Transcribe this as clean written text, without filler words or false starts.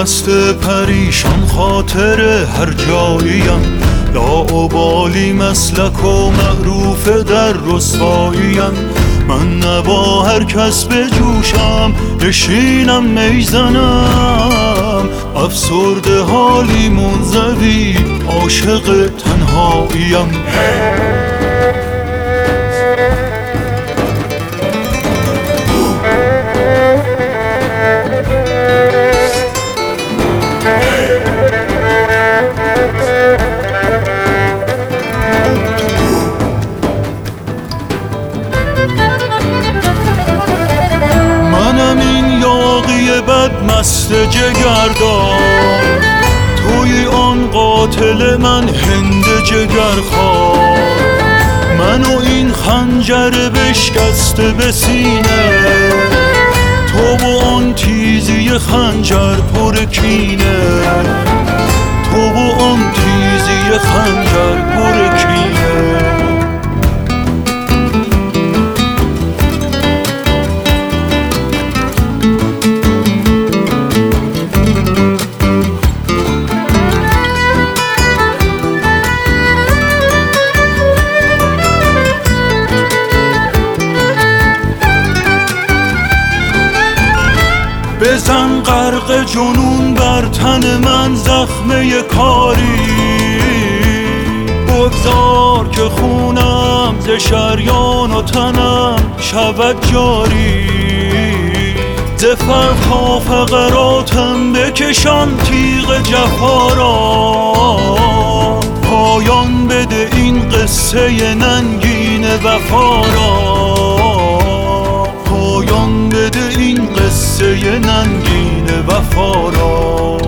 مست پریشان خاطر هر جاییم، لاابالی مسلک و معروف در رسواییم. من نبا هر کس بجوشم، بشینم میزنم، افسرده حالی منزوی، عاشق تنهاییم. منم این یاغی بد مست جگردار، توی آن قاتل من هند جگرخوار. منو این خنجر بشکسته به سینه، تو و آن تیزی خنجر پر کینه، تو و آن تیزی خنجر پر کینه. بزن غرق جنون بر تن من زخمه کاری، بگذار که خونم ز شریان و تنم شود جاری. ز فرق‌ها فقراتم بکشان تیغ جفا را، پایان بده این قصه ننگین وفا را، پایان بده این قصه ننگین وفا را.